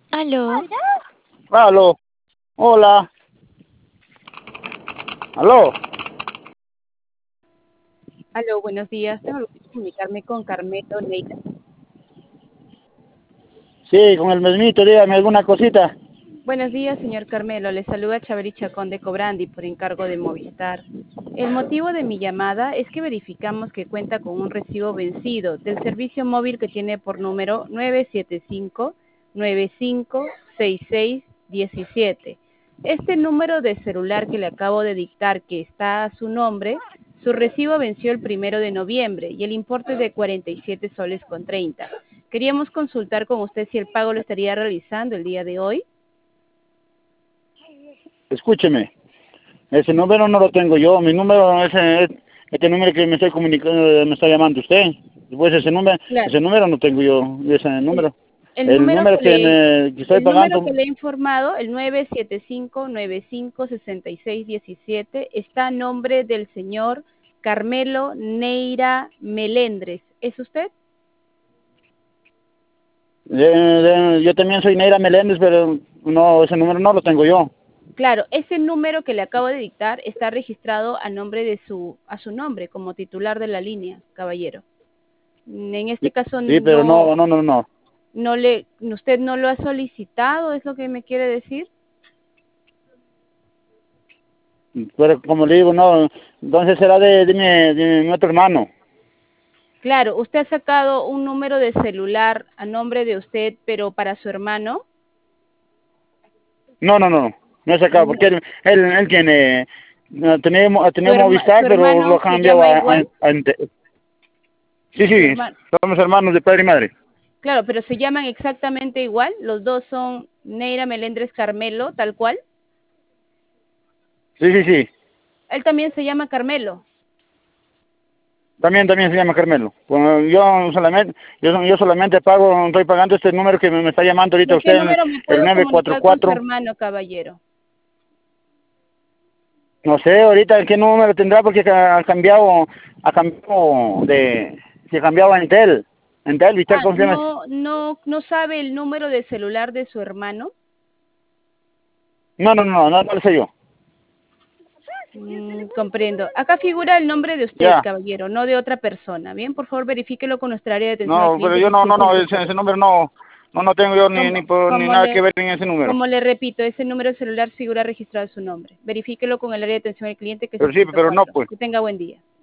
Aló. Aló, hola, aló, Aló, buenos días. Tengo el gusto de comunicarme con Carmelo Neira. sí, con el mesmito, dígame alguna cosita. Buenos días, señor Carmelo. Le saluda Chaveri Chacón de Cobrandi por encargo de Movistar. El motivo de mi llamada es que verificamos que cuenta con un recibo vencido del servicio móvil que tiene por número 975-956617. Este número de celular que le acabo de dictar que está a su nombre, su recibo venció el 1 de noviembre y el importe es de 47 soles con 30. Queríamos consultar con usted si el pago lo estaría realizando el día de hoy. Escúcheme, ese número no lo tengo yo, mi número es este número que me estoy comunicando, me está llamando usted. Pues Claro. ese número no tengo yo, ese número. El El número número que le, que estoy el número pagando, que le he informado, el 975-956617, está a nombre del señor Carmelo Neira Melendres. ¿Es usted? yo también soy Neira Meléndez, pero no, ese número no lo tengo yo. Claro, ese número que le acabo de dictar está registrado a nombre de a su nombre como titular de la línea, caballero. En este Sí, caso sí, pero no. usted no lo ha solicitado, ¿es lo que me quiere decir? Pero como le digo, no, entonces será de mi otro hermano. Claro, usted ha sacado un número de celular a nombre de usted, pero para su hermano. No he sacado, porque No. él tiene, tenía Su Movistar, pero hermano lo se cambió llama igual. sí, Su sí, hermano. somos hermanos de padre y madre. Claro, pero se llaman exactamente igual. Los dos son Neira Melendres Carmelo, tal cual. Sí, Él también se llama Carmelo. también se llama Carmelo. Bueno, yo solamente pago, estoy pagando este número que me está llamando ahorita ¿Por qué usted, número me el puedo comunicar con su 944, hermano, caballero? no sé ahorita qué número tendrá, porque se cambiaba a Entel, Vistel, Ah, ¿cómo se llama? no sabe el número de celular de su hermano. No lo sé yo. Comprendo. Acá figura el nombre de usted, Ya. caballero, no de otra persona. Bien, por favor, verifíquelo con nuestra área de atención al No, pero cliente yo que sí es el ese correcto. número no tengo yo Como, ni como nada que le, ver en ese número. como le repito, ese número de celular figura registrado su nombre. Verifíquelo con el área de atención al cliente que es Pero el sí, punto pero no, 4. pues. Que tenga buen día.